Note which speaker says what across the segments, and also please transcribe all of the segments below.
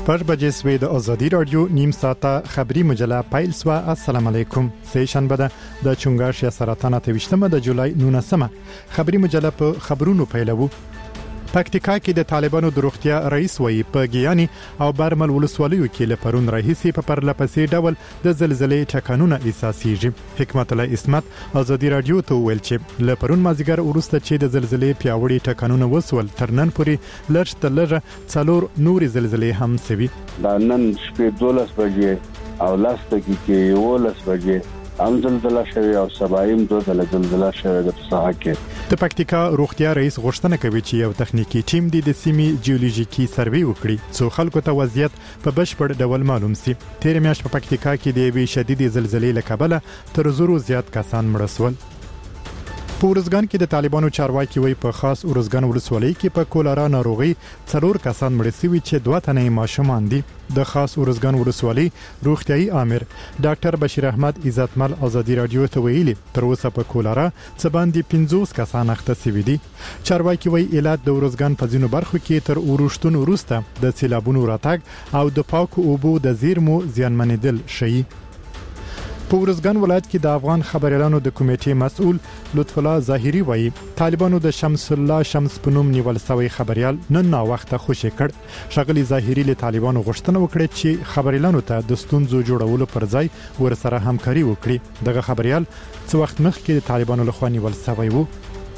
Speaker 1: شپږ بجې سوې د ازادي رادیو نیم ساعته خبری مجله پیل سوا. السلام علیکم. سه شنبه ده د چونګاش یا سرطان 28 د جولای 19 خبری مجله په خبرونو پیلوو. پکتیکا کې د طالبانو د روغتیا رئیس وایي په ګیانی او برمل ولسوالیو کې له پرون راهیسي په پرلپسې ډول د زلزلې ټکانونه احساسېږي. حکمت الله اسمت ازادي رادیو ته ویل چې له پرون مازیګر وروسته چې د زلزلې پیاوړي ټکانونه وسول تر نن پورې لږ تر لږه څلور نورې زلزلې هم سوي.
Speaker 2: دا نن شپې 12 بجې او لاس دقیقې 12 بجې هم زلزلہ شوی او سبایم دوه زلزلہ شوی د ساحه کې.
Speaker 1: د پکتیکا روغتیا رئیس غوښتنه کوي چې یو تخنیکی ټیم د سیمې جیولوژیکي سروې وکړي څو خلکو ته وضعیت په بشپړ ډول معلوم شي. تیر میاشت په پکتیکا کې د وی شدید زلزلې له کبله تر زرو زیات کسان مړ شول. په ورزګان کې د طالبانو چارواکي وایي په خاص ورزګان ولسوالۍ کې په کولرا ناروغي څلور کسان مړ شوي چې دوه تنه ماشومان دي. د خاص ورزګان ولسوالۍ روغتيایي امر ډاکټر بشیر احمد عزتمل ازادي رادیو ته ویلي تر اوسه په کولرا څه باندې 50 کسان اخته شوي دي. چارواکي وایي علت د ورزګان په ځینو برخو کې تر اورښتونو وروسته د سیلابونو راتګ او د پاکو اوبو د زیرمو زیانمنېدل شي. په ورزګان ولایت کې د افغان خبريالانو د کمیټې مسؤل لطف الله ظاهري وایي طالبانو د شمس الله شمس پنوم نیول سوی خبريال نن نا وخته خوشی کړ. شغلی ظاهري له طالبانو غوښتنه وکړه چې خبريالانو ته د ستونزو جوړولو پر ځای ورسره همکاري وکړي. دغه خبريال څو وخت مخکې د طالبانو لخوا نیول سوی وو.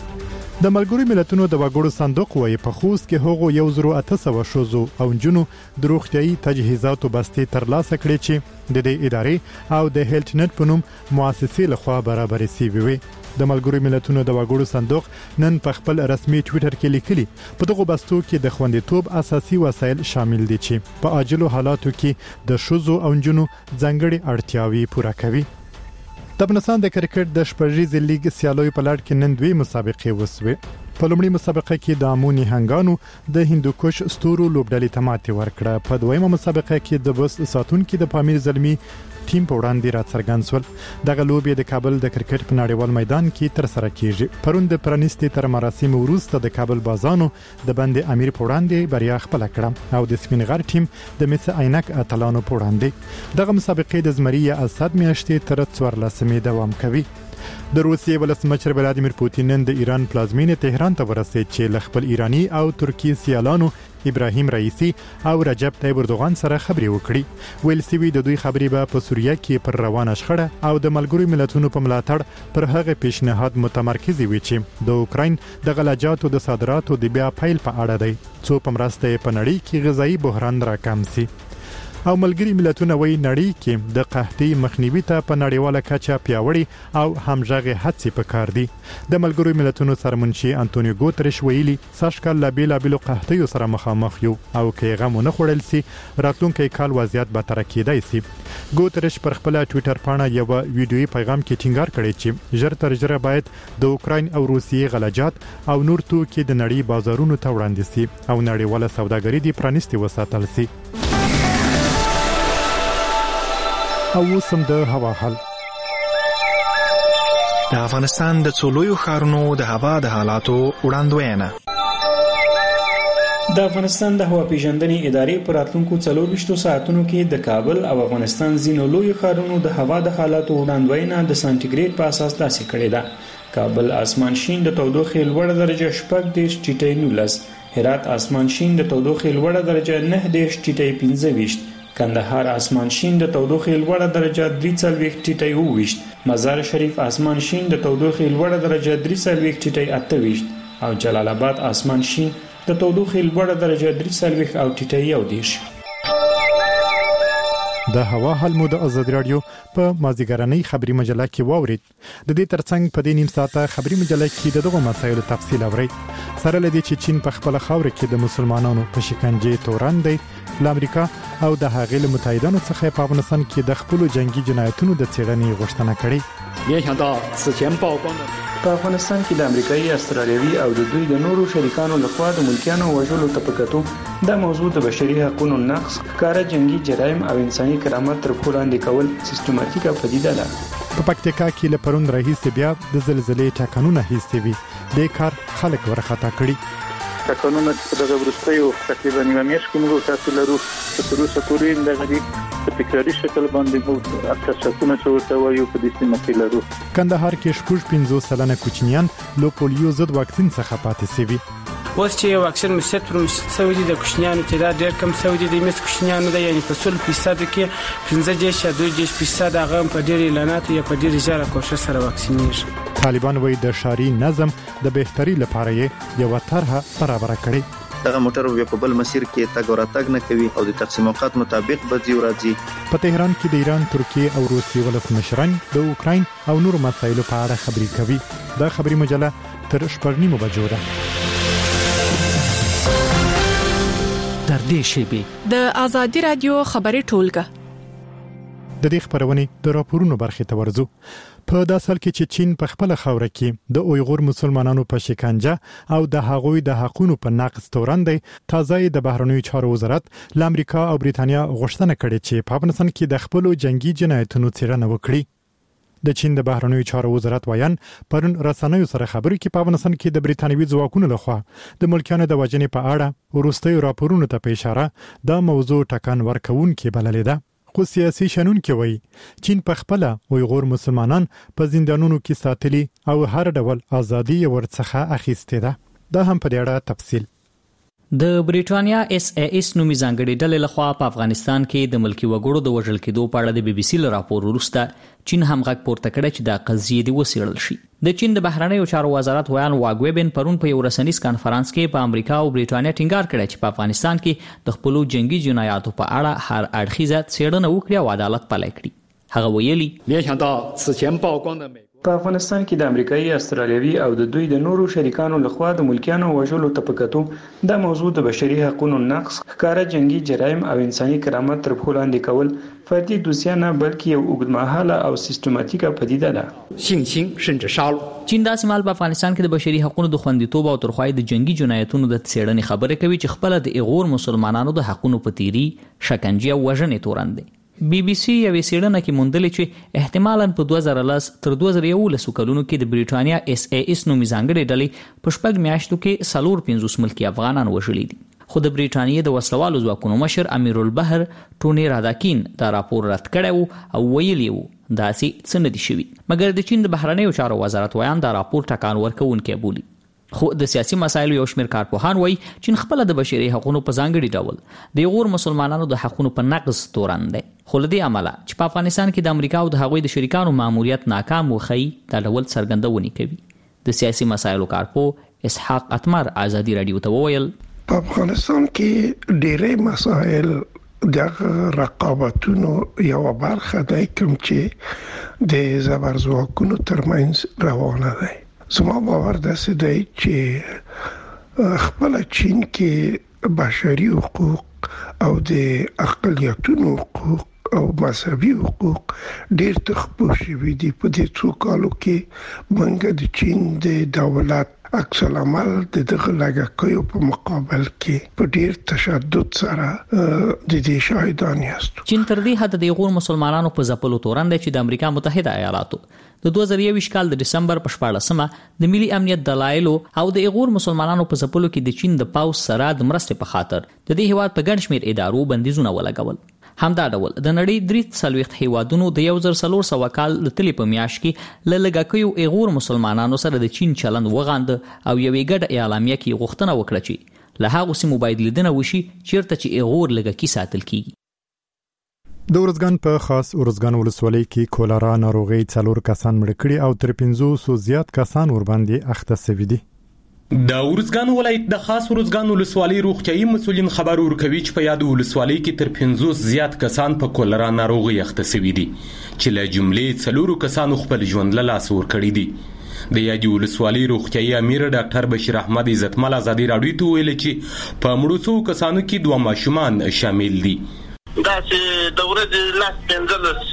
Speaker 1: د ملګرو ملتونو د وګړو صندوق وایي په خوست کې هغو 1800 شوزو او جنونو د روغتيایي تجهیزاتو بستې ترلاسه کړې چې د دې ادارې او د هیلث نت په نوم مؤسسې لخوا برابرې سوي وي. د ملګرو ملتونو د وګړو صندوق نن په خپل رسمي ټوئیټر کې لیکلي په دغه بستو کې د خوندیتوب اساسي وسایل شامل دي چې په عاجلو حالاتو کې د شوزو او جنونو ځانګړي اړتیاوي پوره کوي. د افغانستان د کرکټ د شپږیزې لیګ سیالیو په لړ کې نن دوی مسابقې وسوي. په لومړي مسابقه کې د امونی هنګانو د هندوکش ستورو لوبډلې ته ماتې ورکړه. په دویمه مسابقه کې د بس ساتونکو د پامیر زلمی ټیم په وړاندې راڅرګند شول. دغه لوبې د کابل د کرکټ په نړیوال میدان کې تر سره کیږي. پرون د پرانیستي تر مراسم وروسته د کابل بازانو د بند امیر په وړاندې بریا خپل کړه او د سپینغر ټیم د مس عینک اتلانو په وړاندې. دغه مسابقې د زمری اسد میاشتې تر 14 دوام کوي. د روسیې ولسمشر ولادیمیر پوتین نن د ایران پلازمینې تهران ته ورسېد چې له خپل ایرانی او ترکی سیالانو ابراهیم رئیسی او رجب طیب اردوغان سره خبرې وکړي. ویل سوي د دوی خبرې به په سوریه کې پر روانه شخړه او د ملګرو ملتونو په ملاتړ پر هغه پیشنهاد متمرکز وي چې د اوکراین د غلجاتو د صادراتو د بیا پیل په اړه دی څو په مرسته په نړۍ کې غذایی بحران راکم شي. او ملګری ملتونه وایي نړۍ کې د قحطۍ مخنیوي ته په نړیواله کچه پیاوړي او همغږي هڅې پکار دي. د ملګرو ملتونو سرمنشي انټونیو ګوتریش ویلي ساشکل لا بیلابلو قحطۍ سره مخامخ یو او کې غو نه خړل سي راتلونکي کال وضعیت به تر کېدای سي. ګوتریش پر خپل ټوئیټر باندې یو ویډیوي پیغام کې ټینګار کړی چې ژر تر ژره باید د اوکراین او روسیې غلجات او نور توکي د نړۍ بازارونو ته وړاندې سي او نړیواله سوداګري دې پرانیستي وساتل سي. او وسم د هوا حال.
Speaker 3: د افغانستان د څولویو ښارونو د هوا د حالاتو وړاندوینه.
Speaker 4: د افغانستان د هوا پیژندنې ادارې پر راتلونکو 24 ساعتونو کې د کابل او افغانستان ځینو لوی ښارونو د هوا د حالاتو وړاندوینه د سانتیګریډ په اساس داسې کړې ده. کابل اسمان شین د تودوخې لوړه درجه 14 ټیټی 19، هرات اسمان شین د تودوخې لوړه درجه 9 ټیټی 25، کندهار اسمان شین د تودوخې لوړه درجه 43 ټیټی 29، مزار شریف اسمان شین د تودوخې لوړه درجه 43 ټیټی 28 او جلال آباد اسمان شین د تودوخې لوړه درجه 43 او ټیټی 21.
Speaker 1: د هوا حال مو د ازادي رادیو په مازیګرنۍ خبری مجله کې واورید. د دې ترڅنګ په دې نیم ساعته خبری مجله کې دغه مسایلو تفصیل اورئ. سره لدی چې چین په خپل خاور کې د مسلمانانو په شکنجه تورن دی. د امریکا او د هغې له متحدانو څخه په افغانستان کې د خپل جنگي جنایتونو د څېړنې غوښتنه کړې.
Speaker 4: په افغانستان کې د امریکایي، استرالیوي او د دوی د نورو شریکانو لخوا د ملکیانو وژلو ته په کتو د موضوع د بشري حقوقو نقض، ښکاره جنگي جرایم او انساني کرامت تر پښو لاندې کول سیستماتیکه پدیده ده.
Speaker 1: په پکتیکا کې له پرون راهیسې بیا د زلزلې ټکانونه هیڅ وي. د کار خلک ورخطا کړي.
Speaker 5: قانون دغه ورستیو تقریبا نیمه میاشت کې موږ تاسو لرو تر اوسه پورې دغه په تکراري شکل باندې موږ اکثرونه څه وایو په دې سیمه کې لرو.
Speaker 1: کندهار کې شپږ 50 سلنه کوچنیان له پولیو ضد واکسین څخه پاتې شوي.
Speaker 6: اوس چې واکسین مشت پر مشت سوي دي د کوچنیانو تعداد ډېر کم سوي دي. د مس کوچنیانو د یعنی په 100% کې 15% هغه په ډېر اعلانات یا په ډېر ځای کوشش سره واکسینېږي.
Speaker 1: طالبان وایي د شاري نظم د بهتري لپاره یې یو طرحه برابر کړي.
Speaker 7: دغه موټر په بل مسیر کې تګ او راتګ نه کوي او د تقسیم اوقات مطابق به ځي راځي.
Speaker 1: په تهران کې د ایران، ترکیه او روسیې ولسمشران د اوکراین او نور مسایلو په اړه خبرې کوي. دا خبري مجله تر 8:30 بجو ده.
Speaker 8: در دې شیبه
Speaker 9: د آزادي رادیو خبري ټولګه
Speaker 1: د دې خبرونه د راپورونو برخه ته ورزو. په داسل کې چې چین په خپل خوره کې د اویغور مسلمانانو په شکنجه او د هغوی د حقوقو په نقض تورندې تازه د بهرنیو چارو وزارت ل امریکا او بریتانیا غوښتنه کړې چې په افغانستان کې د خپل جنگي جنایتونو څېړنه وکړي. د چین د بهرنیو چارو وزارت وایان پرون رسنیو سره خبرې کې په افغانستان کې د بریتانوي ځواکونو لخوا د ملکیانو د وژنې په اړه ورستیو راپورونو ته په اشاره دا موضوع ټکان ورکون کې بللې ده. خو سیاسي شنون کې وایي چین په خپل اویغور مسلمانان په زندانونو کې ساتلي او هر ډول ازادي ورڅخه اخیسته ده. دا هم په اړه تفصیل.
Speaker 10: د بریټانیا SAS نومي ځانګړي ډلې لخوا په افغانستان کې د ملکی وګړو د وژل کېدو په اړه د BBC له راپور وروسته چین هم غږ پورته کړی چې دا قضیه دی وڅېړل شي. د چین د بهرنیو چارو وزارت ویان واګوبن پرون په یو رسنیز کانفرنس کې په امریکا او بریټانیا ټینګار کړی چې په افغانستان کې د خپلو جنگي جنایاتو په اړه هر اړخیزه څېړنه وکړي او عدالت پلی کړي. هغه ویلي
Speaker 4: په افغانستان کې د امریکایي، استرالیوي او د دوی د نورو شریکانو لخوا د ملکیانو وژلو ته په کتو د موضوع د بشري حقوقو نقض، ښکاره جنگي جرایم او انساني کرامت تر پښو لاندې کول فردي دوسیه نه بلکې یو اوږدمهاله او سیستماتیکه پدیده ده.
Speaker 10: چین دا سیمال په افغانستان کې د بشري حقوقو د خوندیتوب او ترخوای د جنگي جنایتونو د څېړنې خبره کوي چې خپل د ایغور مسلمانانو د حقوقو په تیری، شکنجه او وژنې تورن دي. BBC یوې څېړنه کې موندلې چې احتمالاً په 2010 تر 2011 کلونو کې د بریټانیا SAS نومي ځانګړي ډلې په 4 میاشتو کې 450 ملکی افغانان وژلي دي. خو د بریټانیا د وسلوالو ځواکونو مشر امیرالبحر ټونی راداکین دا راپور رد کړی او ویلي وو داسې څه نه دي شوي. مګر د چین د بهرنیو چارو وزارت ویان دا راپور ټکان ورکوونکی بولي. خو د سیاسي مسایلو یو شمېر کارپوهان وایي چین خپل د بشري حقوقو په ځانګړي ډول د ایغور مسلمانانو د حقوقو په نقض تورن دی. خو له دې عمله چې په افغانستان کې د امریکا او د هغوی د شریکانو ماموریت ناکام وخی دا ډول څرګندونې کوي. د سیاسي مسایلو کارپوه اسحاق اتمر آزادي رادیو ته وویل
Speaker 11: په افغانستان کې ډېرې مسایل د رقابتونو یو برخه دی کوم چې د زبرځواکونو ترمنځ روانه دی. زما باور داسې دی چې خپل چین کې بشري حقوق او د اقلیتونو حقوق او مذهبي حقوق ډېر تخپو شوي دي. په دې څو کالو کې موږ د چین د دولت عکس العمل د دغه لګکیو په مقابل کې په ډېر تشدد سره د دې شاهدان یاست.
Speaker 10: چین تر دې حد د ایغور مسلمانانو په ځپلو تورن دی چې د امریکا متحده ایالاتو د 2021 کال د ډسمبر په 14مه د ملي امنیت دلایلو او د ایغور مسلمانانو په ځپلو کې د چین د پاوز سره د مرستې په خاطر د دې هیواد په ګڼ شمېر ادارو بندیزونه ولګول. همدا ډول د نړۍ 43 هیوادونو د 1400 کال د تلې په میاشت کې لږکیو ایغور مسلمانانو سره د چین چلند وغاند او یوې ګډه اعلامیه کې غوښتنه وکړه چې له هغو سیمو باید لیدنه وشي چیرته چې ایغور لږکي ساتل کیږي.
Speaker 1: د ورځګان په خاص ورځګان ولسوالۍ کې کولرا ناروغي 4 کسان مړ کړي او تر 500 زیات کسان ور باندې اخته شوي دي.
Speaker 12: د ورځګان ولایت د خاص ورځګان ولسوالۍ روغتيایي مسؤلین خبر ورکوي چې په یاد ولسوالۍ کې تر 500 زیات کسان په کولرا ناروغي اخته شوي دي چې له جملې 4 کسانو خپل ژوند له لاس ور کړی دي. د یاد ولسوالۍ روغتيایي امیر ډاکټر بشیر احمد عزتمل آزادي راډیو ته ویل چې په مړو کسانو کې 2 ماشومان شامل دي.
Speaker 13: دا چې د ورځې لاس پنځلس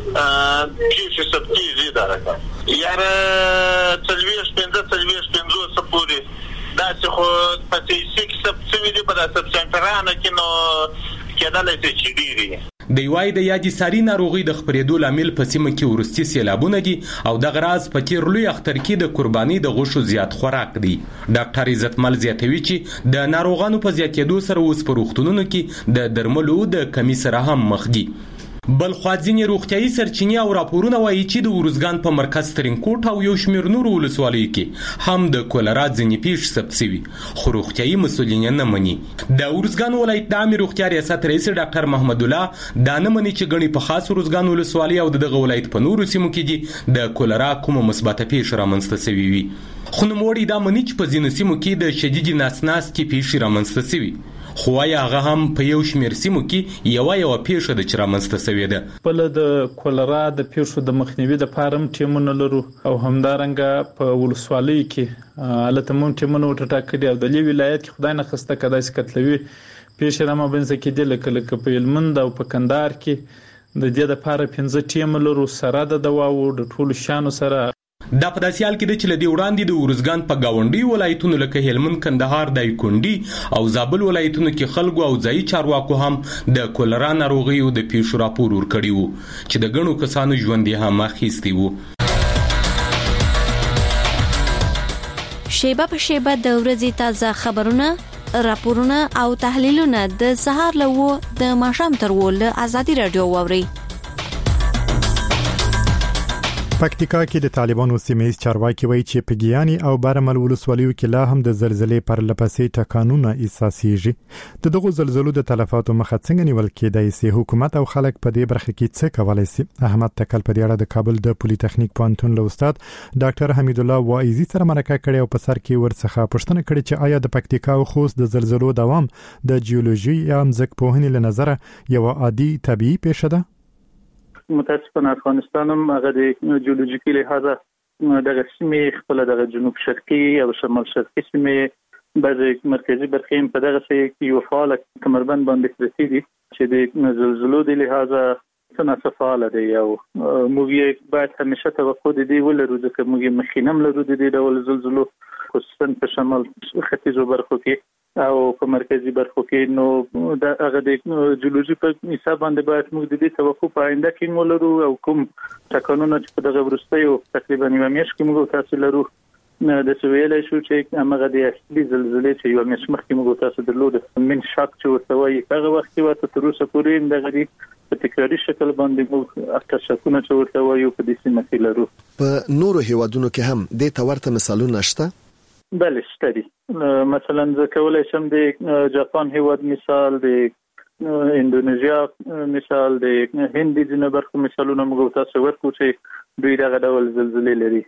Speaker 13: کیسې سبتیزي درکه یاره تلویش پنځه سپوري دا چې خو په 6 سب څه ویلي په سب سنټرانه کې نو کېدل چې ډیری
Speaker 12: د یوای د یادې ساري ناروغي د خپرېدو لامل په سیمه کې وروستي سیلابونه دي او دغه راز په تیر لوی اختر کې د قرباني د غوښو زیات خوراک دی. ډاکټر عزتمل زیاتوي چې د ناروغانو په زیاتېدو سره اوس په روغتونونو کې د درملو د کمی سره هم مخ دي. بل خوا ځینې روغتیایي سرچینې او راپورونه وایي چې د ارزګان په مرکز ترینکوټ او یو شمېر نورو ولسوالیو کې هم د کولرا ځینې پیښې ثبت شوي خو روغتیایي مسؤلین نه مني. د ارزګان ولایت د عامې روغتیا ریاست رئیس ډاکټر محمد الله دا نه مني چې ګڼې په خاص ارزګان ولسوالۍ او دغه ولایت په نورو سیمو کې دي د کولرا کومه مثبته پیښه رامنځته شوې وي. خو نوموړي دا مني چې په ځینو سیمو کې د شدیدې ناسناستې پیښې رامنځته شوي خو وايي هغه هم په یو شمېر سیمو کې یوه پیښه ده چې رامنځته شوې ده.
Speaker 14: بله د کولرا د پیښو د مخنیوي دپاره هم ټیمونه لرو او همدارنګه په ولسوالیو کې هلته هم ټیمونه وټاکلي او د دې ولایت کې خدای نخسته که داسې کتلوي پیښې رامنځته کېدې لکه په هلمند او په کندهار کې د دې دپاره 5 ټیمه لرو سره د دواو د ټولو شیانو سره.
Speaker 12: دا په داسې حال کې ده چې له دې وړاندې د ارزګان په ګاونډي ولایتونو لکه هلمند، کندهار، دایکنډي او زابل ولایتونو کې خلکو او ځایي چارواکو هم د کولرا ناروغیو د پیښو راپور ورکړي وو چې د ګڼو کسانو ژوند یې هم اخیستی وو.
Speaker 15: شیبه په شیبه د ورځې تازه خبرونه، راپورونه او تحلیلونه د سهار له 9 د ماښام تر 10 له ازادي رادیو واوري.
Speaker 1: پکتیکا کې د طالبانو سیمه‌ایز چارواکي وایي چې په ګیاني او بارمل ولسوالیو کې لا هم د زلزلې پر لپسې ټکانونه احساسېږي. دغه زلزلو د تلفاتو مخه څنګه نیول کېدای شي؟ حکومت او خلک په دې برخه کې څه کولای شي؟ احمد تکل په دې اړه د کابل د پولی تخنیک پوهنتون له استاد ډاکټر حمید الله وایزي سره مرکه کړې او په سر کې ورڅخه پوښتنه کړې چې آیا د پکتیکا او خوست د زلزلو دوام د جیولوژي یا ځمکپوهنې له نظره یو عادي طبيعي پیښه ده؟
Speaker 5: متاسفانه افغانستان هم هغه د جیولوژیکي لحاظه دغه سیمې خپل د جنوب شرقي او شمال شرقي سیمې بعضې مرکزي برخې په دغه کې یو فعاله کمربند باندې پرتې دي چې د زلزلو د لحاظه څه فعاله دی او موږ باید همیشه توقع د دې ولرو ځکه موږ مخینم لرو د دې ډول زلزلو خصوصا په شمال ختیځو برخو کې او په مرکزي برخو کې نو د هغه د جیولوژي په حساب باندې باید موږ د دې توقع په آینده کې ولرو او کوم ټکانونه چې په دغه وروستیو تقریبا یو میاشت کې موږ تاسو لرو د سویلې شو چې هغه د اصلي زلزلې چې یو میاشت مخکې موږ تاسو درلود من شاک چې ورته وایي هغه وخت کې تر اوسه پورې دغه په تکراري شکل باندې موږ اکثر شکونه چې ورته وایو په دې سیمه کې لرو.
Speaker 16: په نورو هیوادونو کې هم د تورته مثالونه شته؟
Speaker 5: بله شته دي. مثلا زه کولای شم د جاپان هیواد مثال، د اندونیزیا مثال، د هند د ځینو برخو مثالونه موږ تاسو ورکو چې دوی دغه ډول زلزلې لري.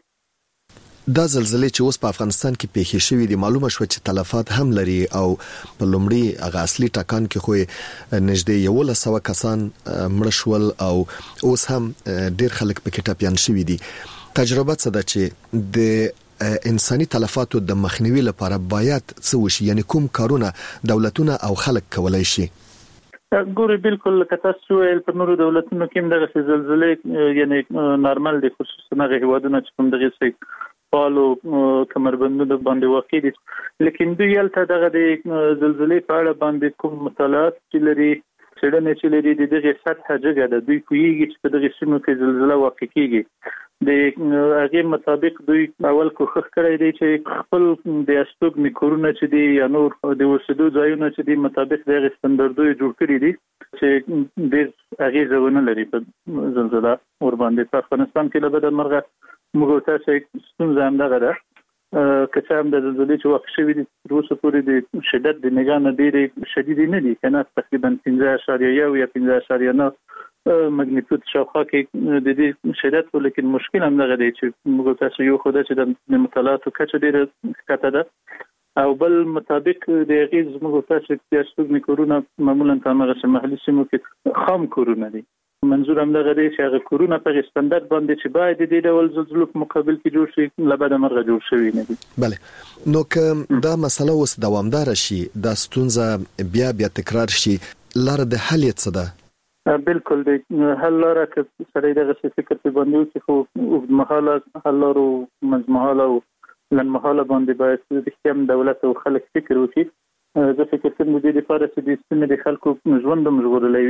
Speaker 16: دا زلزلې چې اوس په افغانستان کې پیښې شوې دي معلومه شو چې تلفات هم لري او په لومړي هغه اصلي ټکان کې خو نږدې 1100 کسان مړ شول او اوس هم ډېر خلک پکې ټپيان شوي دي. تجربه څه ده چې د انساني تلفاتو د مخنیوي لپاره باید څه وشي؟ یعنی کوم کارونه دولتونه او خلک کولای شي؟
Speaker 5: ګوري بالکل کته سویل په نورو دولتونو کې دغه زلزلې یعنی نارمل دي خصوصا هغه هیوادونه چې کوم دغه څه پالو کمربندونه باندې واقع دي لیکن دوی یلته دغه د زلزلې په اړه باندې کوم مطالعات چې لري څېړنې چې لري د دغه سطح جګه ده دوی کویږي چې په دغه سیمو کې زلزلہ واقع کیږي. د هغه مطابق دوی اول کوښښ کړی دی چې خپل د استوګنې کورونه چې دي یا نور د اوسېدو ځایونه چې دي مطابق د سټنډرډونو جوړ کړی دي چې د هغه ځونه لري په زلزلہ ور باندې. په افغانستان کې له بده مرغه موږ تاسو ستونزه هم دغه ده که هم د زلزلې چې واقع شوي دي تر اوسه پورې د شدت د نگاه نه ډېرې شدیدې نه دي کنه تقریبا 15.1 یا 15.9 ماګنیټیود شاوخوا کې د دې شدت ولیکن مشکل هم دغه دی چې موږ تاسو یو خو د چې د مطالعاتو کچه ډېره ښکته ده او بل مطابق د هغې زموږ تاسو چې استوګنې کورونه معمولا په همغسې محلي سیمو کې خام کورونه دي. منظور هم دغه دی چې هغه کورونه په استاندارد باندې چې باید د دې ډول زلزلو په مقابل کې جوړ شي له بده مرغه جوړ شوي نه دي.
Speaker 16: بله نو که دا مسله اوس دوامدار شي دا ستونزه بیا تکرار شي لاره د حل څه ده؟
Speaker 5: بالکل د حل لاره که سړی دغه فکر په باندې وکړي خو اوږدمهاله حل لارو منځمهاله او لنډمهاله باندې باید رښتیا دولت او خلک فکر وکړي. زه فکر کوم د دې لپاره چې د سیمې د خلکو ژوند هم ژغورلی وي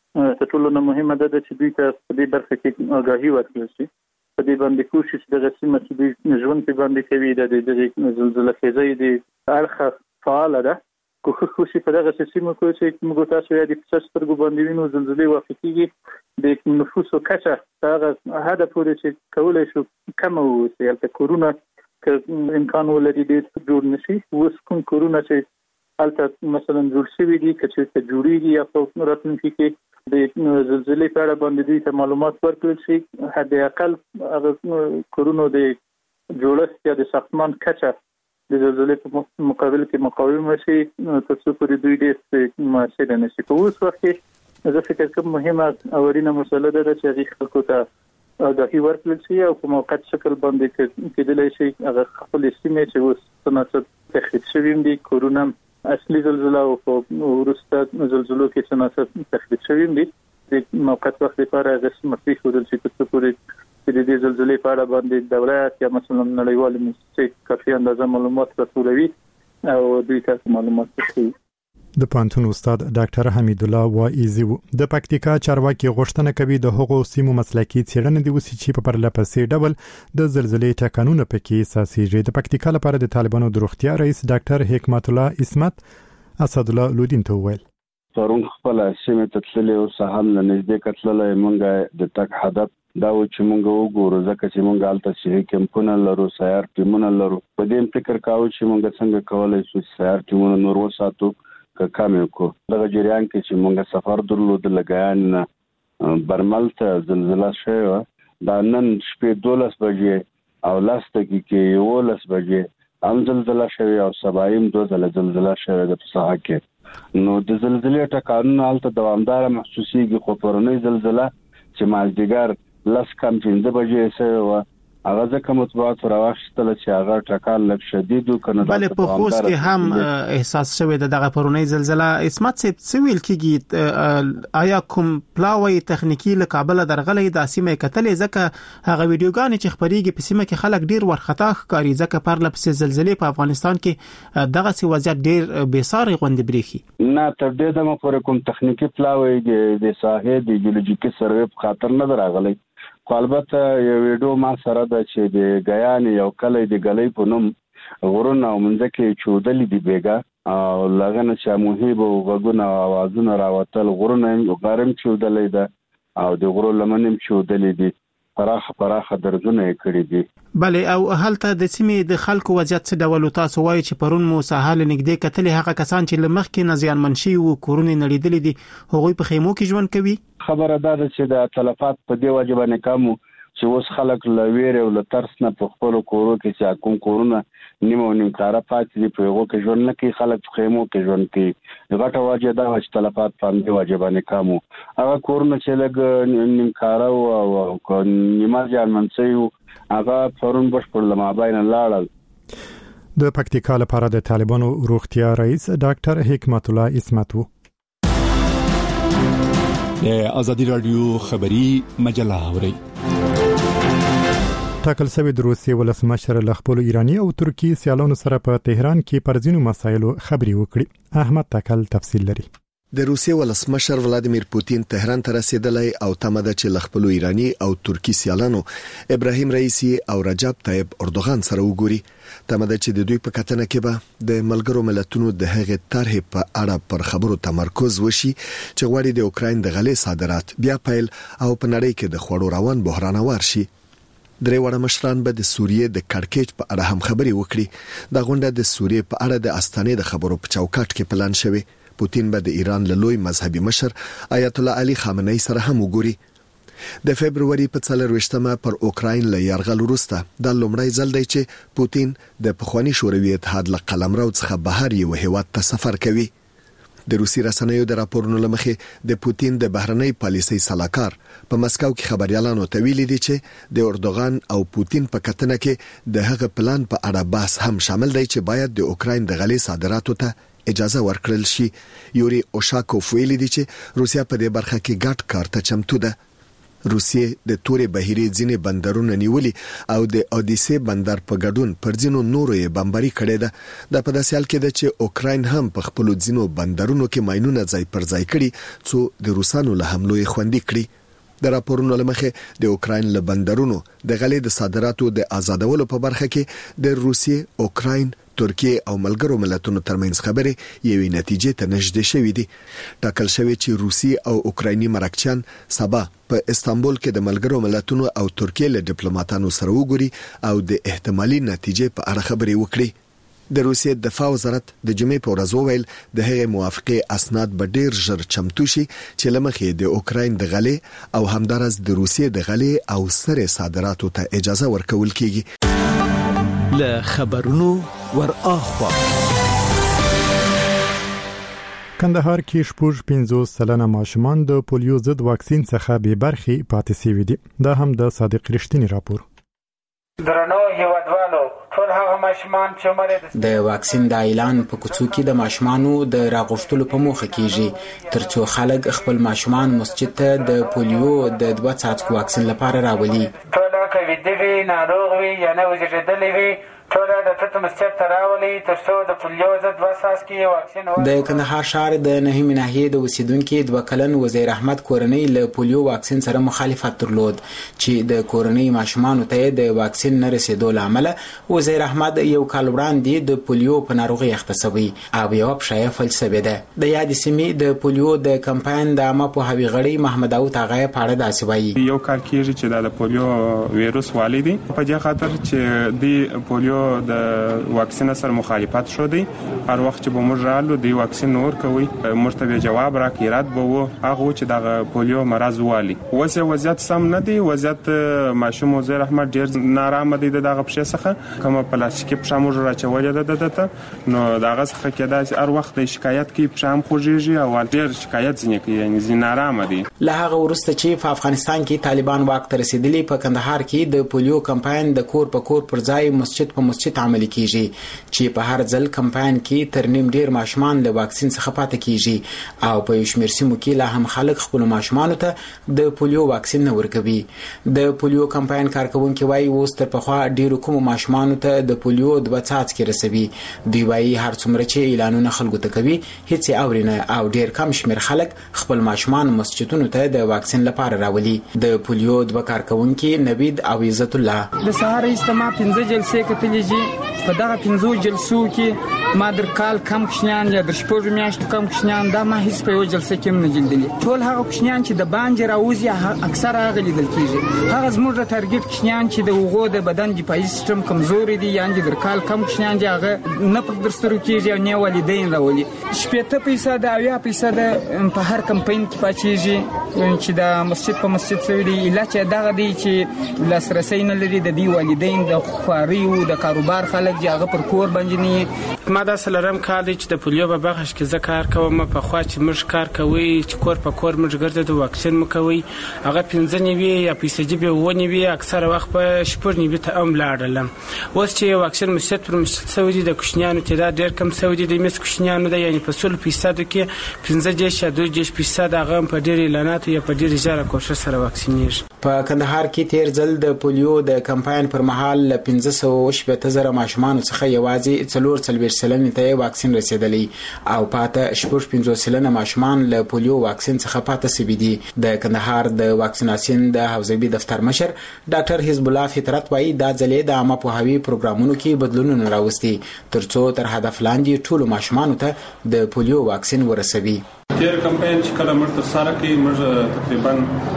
Speaker 5: ټولو نه مهمه ده چې دوی ته په دې برخه کې آگاهي ورکړل شي. په دې باندې کوشش د سیمه چې دوی ژوند په باندې کوي د زلزلې خېزې د اړخ فعال ده. کوشش په دغه سیمه کې چې موږ تاسو یې د فساد باندې وینو زلزلې واقعي د نفوس او کچه هغه هدف لري چې کولای شو کم وي چې کورونا ک امکان ولري د جوړ نشي. اوس کوم کورونا چې البته مثلا جوړ شوی دي چې جوړیږي یا په راتلونکي کې د زلزلې په اړه باندې دوی ته معلومات ورکړل شي. حد اقل هغه کورونا د جوړښت یا د ساختمان کچه د زلزلې په مقابل کې مقاوم شي تر څو پورې دوی ډېر مؤثر نشي. په اوس وخت کې زه فکر کوم مهمه او اړینه مسله ده چې هغه خلکو ته آگاهي ورکړل شي او په موقت شکل باندې کېدلای شي هغه خپل سیمې چې اوس څنګه تخریب شوي دي کورونا اصلي زلزلہ او ورسته زلزلو کې څنګه تخریب شوي دي د موقت وخت لپاره غوښتل مخکې شول چې تر څو پورې د دې زلزلې په اړه باندې دولت یا مثلا نړیوال موسسې کافي اندازه معلومات راټولوي او دوی ته معلومات ورکوي.
Speaker 1: د پانتون استاد ډاکټر حمید الله وایزي د پکتیکا چارواکي غوښتنه کوي د هغو سیمو مسلکي څېړنې دی وسی چې په پرلپسې ډول د زلزلې ټکانونه پکې اساسي د پکتیکا لپاره د طالبانو د روغتیا رئیس ډاکټر حکمت الله اسمت اسد الله لودین ته وویل
Speaker 2: پرون خپل سیمه تتللې او سهم نه نږدې کتللې مونږه د تک هدف دا و چې مونږ وګورو ځکه چې مونږ الته چې کمپونه لرو سیار ټیمونه لرو په دې فکر کاوه چې مونږ څنګه کولای شو سیار ټیمونه نور وساتو کامل کو دغه جریان کې چې مونږ سفر درلود لګیان برمل ته زلزلہ شوه دا نن شپې 12 بجې او لاس دقیقې 12 بجې هم زلزلہ شوه او سبایم 2 زلزلہ شوه د ساحه کې نو د زلزلې ټکانونه الته دوامدار محسوسيږي خو پرونی زلزلہ چې مازدیګر لاس کم 5 بجې سره هغه ځکه مطبوعات راوښتل چې هغه ټکان لږ شدید وکنه
Speaker 17: بلې په خوست کې هم احساس شوی دغه پرونی زلزلہ اسمت څه ویل کیږي آیا کوم پلاوی تخنیکی له کابل درغلې د سیمه کتلې ځکه هغه ویډیوګانې چې خبريږي په سیمه کې خلک ډیر ورخطا ښکاري ځکه پرلپسې زلزلې په افغانستان کې دغه سی وضعیت ډیر بیساري غوندي بریخي نه
Speaker 2: تر دې دمه پورې کوم تخنیکی پلاوی د ساحې د جیولوژیکي سروې په خاطر نه راغلی البته یو ویډیو ما سره د چې د غیان یو کلی د غلې په نوم غرونه منځکه چودلې دی بیګا او لغنه چې موهیب او غوونه आवाजونه راوتل غرونه غرم چودلې ده او د غرو لمنم چودلې دي پراخه درځونه کړې دي.
Speaker 17: بله او هلته د سیمې د خلکو وضعیت څه ډول تاسو وایي چې پرون مو ساحل نږدې کتلې هغه کسان چې لمخ کې نزيان منشي او کورونه نړیدلې دي هغوی په خیمو کې ژوند کوي.
Speaker 2: خبره ده چې د تلفات په دی واجب نه کمو چې اوس خلک لویر او لترس نه په خپل کورو کې چې کوم کورونه نیمه نیمکاره پاتې دي په هغه کې ژوند نه کوي خلک په خیمو کې ژوند کوي. غټه واجب ده چې تلفات په دی واجب نه کمو هغه کورونه چې لګ نیمکاره او نیمه ځان منسي هغه پرون بشپړ لمابین لاړل.
Speaker 1: د پکتیکا لپاره د طالبانو روغتیا رئیس ډاکټر حکمت الله اسمت
Speaker 18: د ازادي رادیو خبری مجله اوري
Speaker 1: ټاکل شوی د روسیې ولسمشر له خپل ایرانی او ترکی سیالانو سره په تهران کې پر ځینو مسایلو خبري وکړي. احمد تکل تفصیل لري.
Speaker 16: د روسیې ولسمشر ولادیمیر پوتین تهران ته رسیدلی او تمه چې له خپل ایرانی او ترکی سیالانو ابراهیم رئیسی او رجب طیب اردوغان سره وګوري. تمه چې د دوی په کتنه کې به د ملګرو ملتونو د هغې طرحې په اړه پر خبرو تمرکز وشي چې غواړي د اوکراین د غلې صادرات بیا پیل او په نړۍ کې د خوړو روان بحران ورشي. درې وړه مشران به د سوریې د کړکېچ په اړه هم خبري وکړي. د غونډه د سوریې په اړه د استانې د خبرو په چوکاټ کې پلان شوی. پوتین به د ایران له لوی مذهبي مشر آیت الله علي خامنه‌ای سره هم وګوري. د فبرवरी په 24مه پر اوکراین له یرغل وروسته د لومړی ځل دی چې پوتین د پخوانی شوروي اتحاد له قلمرو څخه بهر یو هیواد ته سفر کوي. د روسي رسنیو د راپورونو لمخې د پوتین د بهرنۍ پالیسۍ سلاکار په مسکو کې خبريالانو ته ویلي دي چې د اردوغان او پوتین په کتنه کې د هغه پلان په اړه بحث هم شامل دی چې باید د اوکراین د غلې صادراتو ته اجازه ورکړل شي. یوري اوشاکوف ویلي دي چې روسیا په دې برخه کې ګډ کار ته چمتو ده. روسیې د تورې بهیرې ځینې بندرونه نیولي او د اودیسه بندر په ګډون پر ځینو نورو یې بمباري کړې ده. د په داسې حال کې ده چې اوکراین هم په خپل ځینو بندرونو کې ماینونه ځای پر ځای کړي څو د روسانو له حملو یې خوندي کړي. د راپورونو لمخې د اوکراین له بندرونو د غلې د صادراتو د آزادولو په برخه کې د روسیې، اوکراین، ترکیه او ملګرو ملتونو ترمنځ خبرې یوې نتیجې ته نږدې شوې دي. ټاکل شوی چې روسي او اوکرایني مرکچیان سبا په استانبول کې د ملګرو ملتونو او ترکیه له ډیپلوماټانو سره وګوري او د احتمالي نتیجې په اړه خبرې وکړي. د روسیې دفاع وزارت د جمعې په ورځ وویل د هغې موافقې اسناد به ډیر ژر چمتو شي چې لمخې د اوکراین د غلې او همدارس د روسیې د غلې او سره صادراتو ته اجازه ورکول کیږي.
Speaker 8: له خبرونو ور اخوا
Speaker 1: کندهار کې شپږ 50 سلنه ماشومان د پولیو ضد واکسین څخه به برخي پاتې شوي دي. دا هم د صادق رښتینی راپور.
Speaker 19: درنو هیوادوالو ټول هغه ماشومان چې عمر د واکسین د اعلان په کوڅو کې د ماشومانو د راغښتلو په موخه کیږي ترڅو خلک خپل ماشومان مسجد ته د پولیو د 2 څاڅکو واکسین لپاره راولي. ټول کوي د ناروغ وي یا نه وزیدلې وي ټول د تته مسجد ته راولي ترڅو د پولیو ضد 2 څاڅکي واکسین د کندهار ښار د نهمې ناحیې د اوسیدونکو 2 کلن وزیر احمد کورنۍ له پولیو واکسین سره مخالفت درلود چې د کورنۍ ماشومانو ته د واکسین نه رسیدو لامل وزیر احمد یو کال وړاندې د پولیو په ناروغي اختصابي او یو بشای فلسفه ده. د یاد سیمې د پولیو د کمپاین د عامه په هوی غړي محمد داوود هغه پاړه داسې وایي.
Speaker 20: یو کار کیږي چې د پولیو ویروس والیدي په دې خاطر چې د پولیو د واکسین سره مخالفت شو دی. هر وخت چې به موږ رالو دی واکسین نور کوي مرتبه جواب راکړي رات به وو هغه چې د پولیو مرز والی وسه وضعیت سم نه دی. وضعیت ماشوم وزیر احمد ډیر نارامه دی دغه په څخه کوم پلاستیکي پښه موږ راچولې ده نو دغه څخه کېدا چې هر وخت شکایت کوي پښام خوږیږي او ډیر شکایت ځنه کوي یعنی زینارامه دی.
Speaker 19: له هغه ورسته چې په افغانستان کې طالبان واک ته رسیدلی په کندهار کې د پولیو کمپاین د کور په کور پر ځای مسجد په مسجد عملي کیږي چې په هر ځل کمپاین کې ترنیم ډیر ماشومان له واکسین څخه پاتې کیږي او په شمیر سیمو کې لا هم خلک خپل ماشومان ته د پولیو واکسین نه ورکوي. د پولیو کمپاین کارکونکو وایي اوس تر پخوا ډیر کوم ماشومان ته د پولیو 2 څاڅکي رسوي. دوی وایي هر څومره چې اعلانونه خلکو ته کوي هیڅ اورینه او ډیر کم شمیر خلک خپل ماشومان مسجدونو ته د واکسین لپاره راولي. د پولیو 2 کارکونکو نوید او عزت الله
Speaker 21: د سهار اجتماع 15 جلسې کتلې په دغه 15 جلسو کې ما در کال کم کشنیان یا در شپږ میاشتو کم کشنیان دا ما هیڅ په یو جلسه کې نه جلدلې. ټول هغه کشنیان چې د باندې راوځي اکثر هغه لیدل کیږي. هغه زموږ د ټارګټ کشنیان چې د وغو د بدن دفاعي سیستم کمزوري دي یعنی در کال کم کشنیان دي هغه نه پر درسترو کیږي او نه والدین راولي. 70% او 80% په هر کمپاین کې پاتېږي چې د مسجد په مسجد سوي دي علاج دغه دی چې لاسرسي نه لري د دی والدین د خواري او د کاروبار خلک هغه پر کور باندې نه.
Speaker 6: ما دا سلرم کار دی چې د پولیو په بخش کې زه کار کوم په خوا چې موږ کار کوي چې کور په کور موږ ګرځو د واکسین مو کوي هغه 15 نیوي یا 20 جی به ونیوي اکثر وخت په شپږ نیوي ته ام لاړل. اوس چې واکسین مسجد پر مسجد سعودي د کوشنیانو تعداد ډیر کم سعودي د مس کوشنیانو د یعنی په 100% کې 15% هغه په ډیر اعلانات یا په ډیر ځاره کوشش سره واکسینیږي.
Speaker 19: په کندهار کې تیر ځل د پولیو د کمپاین پر مهال 1500 ماشومان څخه یوازې 4 سلنه ته واکسین رسیدلی او پاته 50 سلنه ماشومان له پولیو واکسین څخه پاته سوي دي. د کندهار د واکسیناسیون د حوزوي دفتر مشر ډاکټر حزب الله فطرت وایي دا ځلې د عامه پوهاوی پروګرامونو کې بدلونونه راوستي ترڅو تر هدف لاندې ټول ماشومان ته د پولیو واکسین ورسوي.
Speaker 20: تیر کمپاین چې کله مرته سره کې موږ تقریبا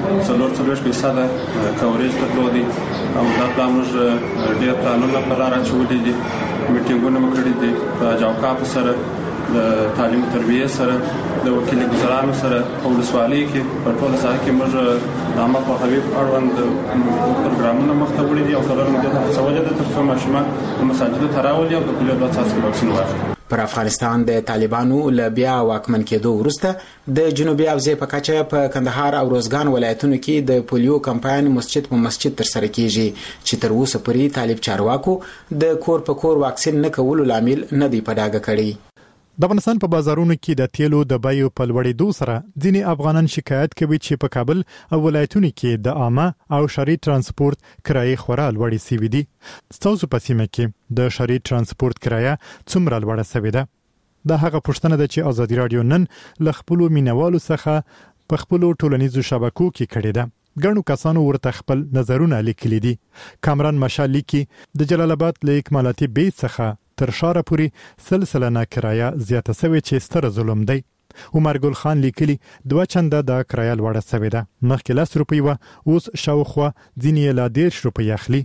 Speaker 20: 4% کوریج درلودي او دا موږ ډیر پلانونه په لار اچولي دي. میټینګونه مکړي دي په جوکا په سره د تعلیم تربیه سره د وکیل ګزارانو سره او ولسوالۍ کې په ټول ځای کې موږ د عامه پوهاوی اړوند پروګرامونه مخته وړي دي او کله موږ د سوالې د ترڅو ماشومان مساجد ته راولي او د پولیو 2 څاڅکي واکسین واخلي.
Speaker 19: پر افغانستان د طالبانو له بیا واکمن کېدو وروسته د جنوبي حوزې په کچه په کندهار او روزګان ولایتونو کې د پولیو کمپاین مسجد په مسجد تر سره کیږي چې تر اوسه پورې طالب چارواکو د کور په کور واکسین نه کولو لامل نه دی په ډاګه کړی.
Speaker 1: د افغانستان په بازارونو کې د تیلو د بیو په لوړېدو سره ځینې افغانان شکایت کوي چې په کابل او ولایتونو کې د عامه او شهري ترانسپورت کرایې خورا لوړې سوي دي. ستاسو په سیمه کې د شهري ترانسپورت کرایه څومره لوړه سوي ده؟ دا هغه پوښتنه ده چې ازادي رادیو نن له خپلو مینوالو څخه په خپلو ټولنیزو شبکو کې کړې ده. ګڼو کسانو ورته خپل نظرونه لیکلي دي. کامران مشال لیکي د جلال آباد له اکمالاتي بیت څخه تر شاره پورې سلسله کرایه زیاته سوي چې ستر ظلم دی. عمر ګل خان لیکلي 2 چنده د کرایه لوړه سوي ده. مخکې 10 روپۍ و، اوس شاوخوا ځینې لا 10 روپۍ اخلي.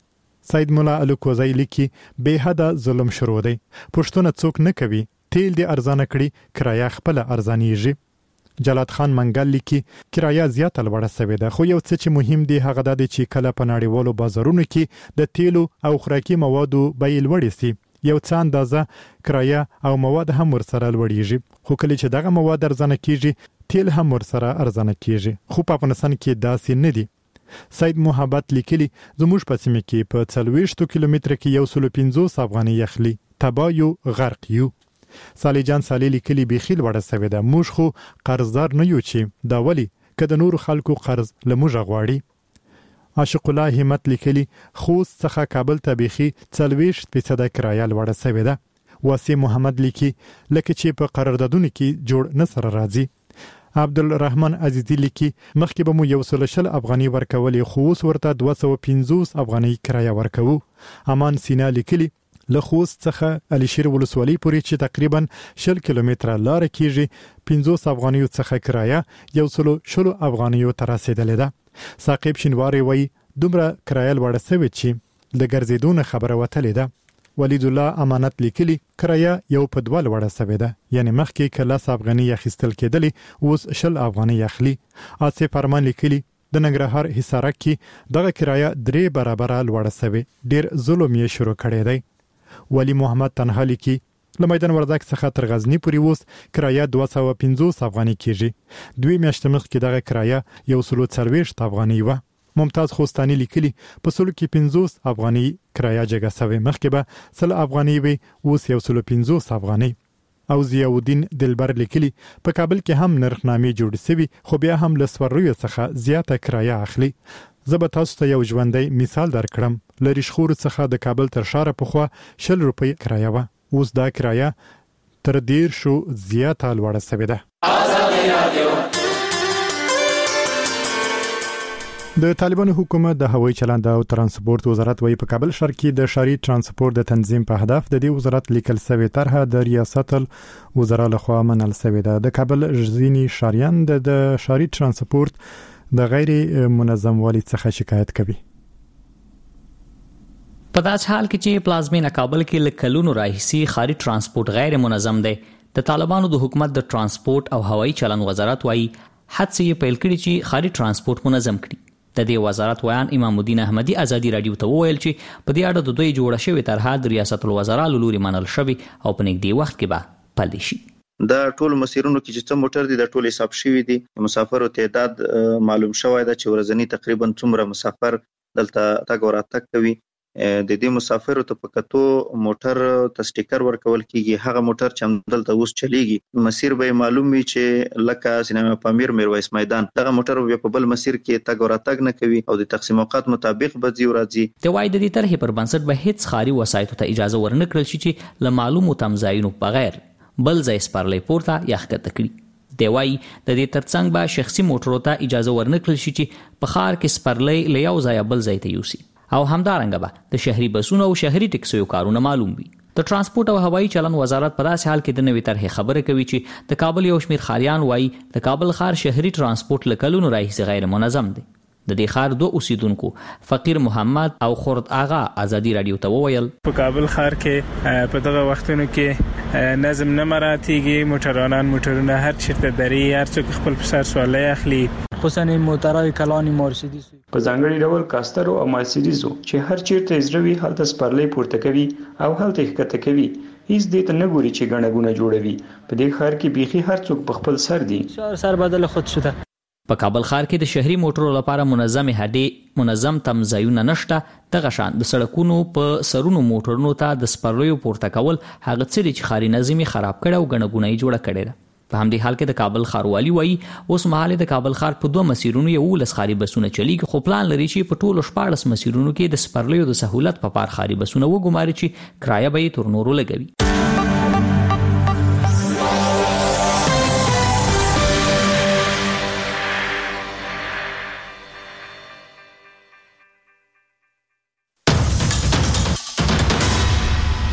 Speaker 1: سید مولا الکوزی لیکي به حد ظلم شروع دی. پښتون څوک نه کوي، تیل دې ارزانه کړي، کرایه خپل ارزانیږي. جلات خان منګل لیکي کرایه زیاته لوړه سوي ده، خو یو څه چې مهم دی هغه د چې کله په نړیوالو بازارونو کې د تیلو او خوراکي موادو بیې لوړې سي، یو څه اندازه کرایه او مواد هم ورسره لوړیږي. خو کله چې دغه مواد ارزانه کیږي، تیل هم ورسره ارزانه کیږي. خو په افغانستان کې داسې نه دي. سید محبت لیکلي زموږ په سیمه کې په 40 کیلومتر کې 150 افغانۍ اخلي، تبا یو غرق یو. صالح جان صالح لیکلي بيخي لوړه سوي ده، موږ خو قرضدار نه یو چې دا ولی که د نور خلکو قرض لموږ غواړي. عاشق الله همت لیکلي خوست څخه کابل ته بيخي 40% کرایه لوړه سوي ده. واسی محمد لیکي لکه چې په قراردادونو کې جوړ نه سره راځي. عبدالرحمن عزیزی لیکي مخکې به مو 100 افغانۍ ورکولې، خو اوس ورته 250 افغانۍ کرایه ورکوو. امان سینا لیکلي له خوست څخه علي شیر ولسوالۍ پورې چې تقریبا 10 کیلومتره لار کیږي، 50 افغانیو څخه کرایه 100 افغانیو ته رسیدلې ده. ثاقب شینواری وای دومره کرایه لوړه سوي چې د ګرځېدون خبره وتلې ده. ولید الله امانت لیکلي کرایه یو په 2 لوړه سوي ده، یعنی مخکې کله 10 افغانۍ اخیستل کېدلې اوس 10 افغانۍ اخلي. آصف فرمان لیکلي د ننګرهار حصارک کې دغه کرایه 3 برابره لوړه سوي، ډیر ظلم یې شروع کړی دی. ولی محمد تنها لیکي له میدان وردګ څخه تر غزنی پورې اوس کرایه 250 افغانۍ کیږي. 2 میاشتې مخکې دغه کرایه 140 افغانۍ و. ممتاز خوستانی لیکلي په سلو کې 50 افغانۍ کرایه جګه سوي، مخکې به 100 افغانۍ وي، اوس 150 افغانۍ. او ضیاءالدین دلبر لیکلي په کابل کې هم نرخنامې جوړ سوي، خو بیا هم له سوریو څخه زیاته کرایه اخلي. زه به تاسو ته یو ژوندۍ مثال درکړم. لری شخور څخه د کابل تر شاره پخوا 10 روپۍ کرایه و، اوس دا کرایه تر 10 زیاته لوړه سوي ده. د طالبانو حکومت د هوایي چلند او ترانسپورت وزارت وايي په کابل ښار کې د شهري ترانسپورت د تنظیم په هدف د دې وزارت لیکل سوي طرحه د ریاست الوزرا لخوا منل سوي ده. د کابل ځینی شهريان د شهري ترانسپورت د غیر منظم والي څخه شکایت کوي.
Speaker 10: په داس حال کې چې پلازمینه کابل کې لکلونو راهیسي ښاري ترانسپورت غیر منظم دی، د طالبانو د حکومت د ترانسپورت او هوایي چلند وزارت وايي حادثه یې پیل کړي چې ښاري ترانسپورت منظم کړي. د دې وزارت ویان امام الدین احمدی ازادي رادیو ته وویل چې په دې اړه د دوی جوړه شوې طرحه د ریاست الوزرا لوري منل شوی او په نږدې وخت کې به پلي شي.
Speaker 7: دا ټول مسیرونو کې چې څو موټر دي د ټول حساب شوی دي، مسافرو تعداد معلوم شوی دا چې ورځنی تقریبا څومره مسافر دلته تګ وراتګ کوي. د دې مسافرو ته په کتو موټر ته سټیکر ورکول کیږي، هغه موټر چې دلته اوس چلیږي مسیر به معلوم وي چې لکه سینما پامیر میرویس میدان دغه موټر به په بل مسیر کې تګ وراتګ نه کوي او د تقسیم اوقات مطابق به ځي ورځي.
Speaker 10: د وای د دې طرحې پر بنسټ به هیڅ ښاري وسایطو ته اجازه ورنکړل شي چې له معلومو تمځایونو بغیر بل ځای سپارلې پورته یا ښکته کړي. دی وای د دې ترڅنګ به شخصي موټرو ته اجازه ورنکړل شي چې په ښار کې سپارلې له یو ځای بل ځای ته یوسي، او همدارنګه به د شهري بسونو او شهري ټکسیو کارونه معلوم وي. د ترانسپورت او هوایي چلند وزارت په داسې حال کې د نوې طرحې خبره کوي چې د کابل یو شمېر ښاریان وایي د کابل ښار شهري ترانسپورت له کلونو راهیسې غیر منظم دی. د دې ښار 2 اوسیدونکو فقیر محمد او خورد آغا ازادي رادیو ته وویل
Speaker 14: په کابل ښار کې په دغه وختونو کې نظم نه مراتیږي، موټرونه هر چیرته دري، هر څوک خپل په سر سوالای اخلي،
Speaker 3: خصوصا موټرای کلانی مرسیدس
Speaker 22: په ځانګړي ډول کاستر او مرسیدسو چې هر چیرته ازروي هلته سپارلې پورته کوي او هلته ښکته کوي، هیڅ دې ته نه ګوري چې ګڼه ګونه جوړوي. په دې ښار کې بيخي هر څوک په خپل سر دي،
Speaker 3: سر بدل خود شده.
Speaker 10: په کابل ښار کې د شهري موټرو لپاره منظم تمځایونه نشته. دغه شان د سړکونو په سرونو موټرونو ته د سپرلیو پورته کول هغه څه چې ښاري نظم خراب کړي او ګڼهګونایي جوړه کړې ده. په همدې حال کې د کابل ښاروالي وایي اوس مهال د کابل ښار په 2 مسیرونو 11 ښاري بسونه چلیږي، خو پلان لري چې په ټولو 14 مسیرونو کې د سپرلیو د سہولت په پار ښاري بسونه وګماري چې کرایه به یې تر نورو لګوي.